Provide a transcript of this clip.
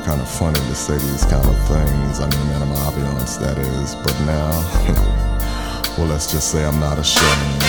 kind of funny to say these kind of things. I mean, in an ambiance, that is. But now, well, let's just say I'm not ashamed.